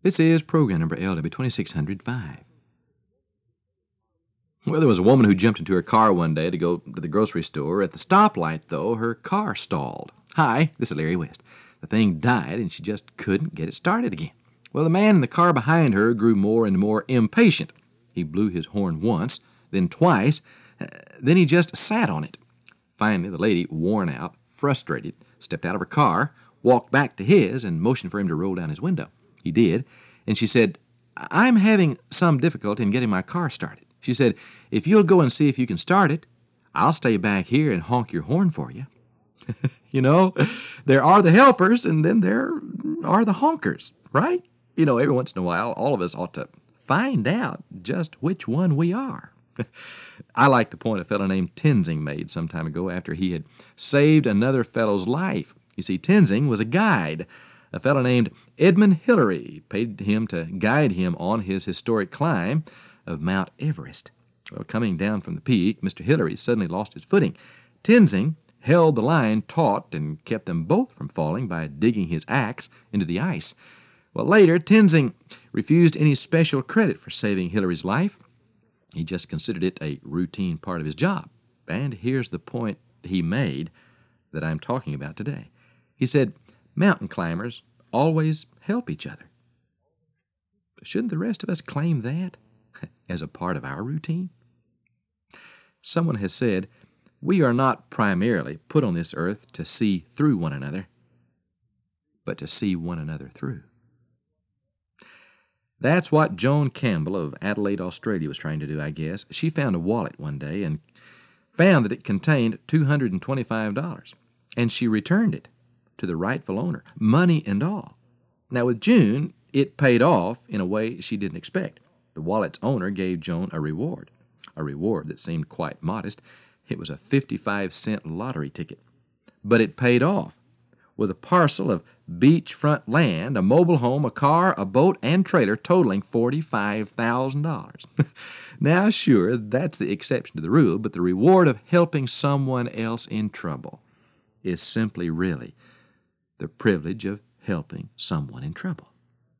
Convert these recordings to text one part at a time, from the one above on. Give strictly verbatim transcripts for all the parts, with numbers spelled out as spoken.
This is program number L W twenty-six hundred five. Well, there was a woman who jumped into her car one day to go to the grocery store. At the stoplight, though, her car stalled. Hi, this is Larry West. The thing died, and she just couldn't get it started again. Well, the man in the car behind her grew more and more impatient. He blew his horn once, then twice, uh, then he just sat on it. Finally, the lady, worn out, frustrated, stepped out of her car, walked back to his, and motioned for him to roll down his window. He did, and she said, "I'm having some difficulty in getting my car started." She said, "If you'll go and see if you can start it, I'll stay back here and honk your horn for you." You know, there are the helpers, and then there are the honkers, right? You know, every once in a while, all of us ought to find out just which one we are. I like the point a fellow named Tenzing made some time ago after he had saved another fellow's life. You see, Tenzing was a guide. A fellow named Edmund Hillary paid him to guide him on his historic climb of Mount Everest. Well, coming down from the peak, Mister Hillary suddenly lost his footing. Tenzing held the line taut and kept them both from falling by digging his axe into the ice. Well, later, Tenzing refused any special credit for saving Hillary's life. He just considered it a routine part of his job. And here's the point he made that I'm talking about today. He said, mountain climbers always help each other. Shouldn't the rest of us claim that as a part of our routine? Someone has said, we are not primarily put on this earth to see through one another, but to see one another through. That's what Joan Campbell of Adelaide, Australia was trying to do, I guess. She found a wallet one day and found that it contained two hundred twenty-five dollars, and she returned it to the rightful owner, money and all. Now, with June, it paid off in a way she didn't expect. The wallet's owner gave Joan a reward, a reward that seemed quite modest. It was a fifty-five cent lottery ticket. But it paid off with a parcel of beachfront land, a mobile home, a car, a boat, and trailer totaling forty-five thousand dollars. Now, sure, that's the exception to the rule, but the reward of helping someone else in trouble is simply really the privilege of helping someone in trouble.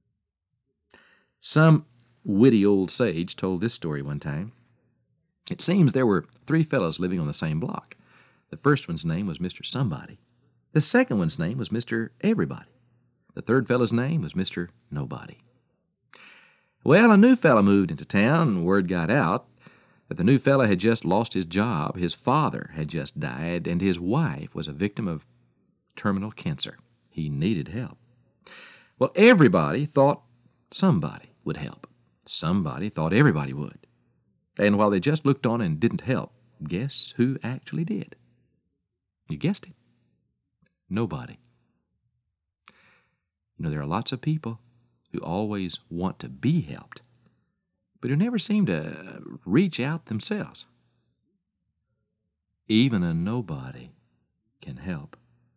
Some witty old sage told this story one time. It seems there were three fellows living on the same block. The first one's name was Mister Somebody. The second one's name was Mister Everybody. The third fellow's name was Mister Nobody. Well, a new fellow moved into town, and word got out that the new fellow had just lost his job, his father had just died, and his wife was a victim of terminal cancer. He needed help. Well, everybody thought somebody would help. Somebody thought everybody would. And while they just looked on and didn't help, guess who actually did? You guessed it. Nobody. You know, there are lots of people who always want to be helped, but who never seem to reach out themselves. Even a nobody can help.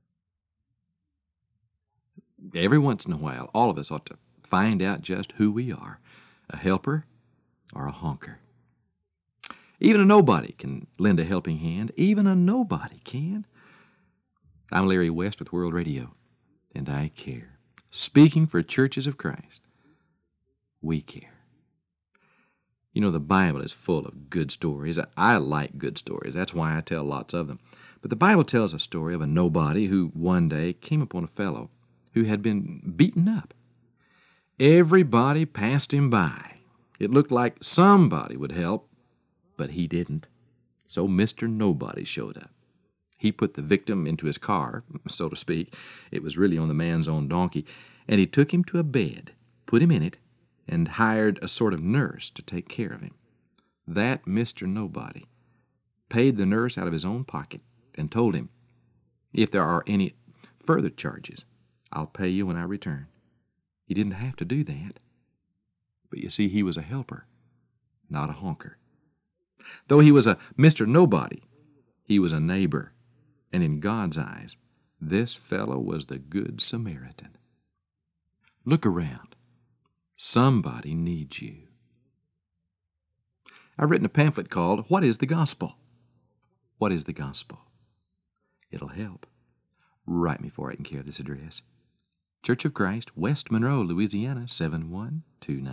Every once in a while, all of us ought to find out just who we are, a helper or a honker. Even a nobody can lend a helping hand. Even a nobody can. I'm Larry West with World Radio, and I care. Speaking for Churches of Christ, we care. You know, the Bible is full of good stories. I like good stories. That's why I tell lots of them. But the Bible tells a story of a nobody who one day came upon a fellow who had been beaten up. Everybody passed him by. It looked like somebody would help, but he didn't. So Mister Nobody showed up. He put the victim into his car, so to speak. It was really on the man's own donkey. And he took him to a bed, put him in it, and hired a sort of nurse to take care of him. That Mister Nobody paid the nurse out of his own pocket and told him, if there are any further charges, I'll pay you when I return. He didn't have to do that. But you see, he was a helper, not a honker. Though he was a Mister Nobody, he was a neighbor. And in God's eyes, this fellow was the Good Samaritan. Look around. Somebody needs you. I've written a pamphlet called, What is the Gospel? What is the Gospel? It'll help. Write me for it and care of this address. Church of Christ, West Monroe, Louisiana, seven one two nine.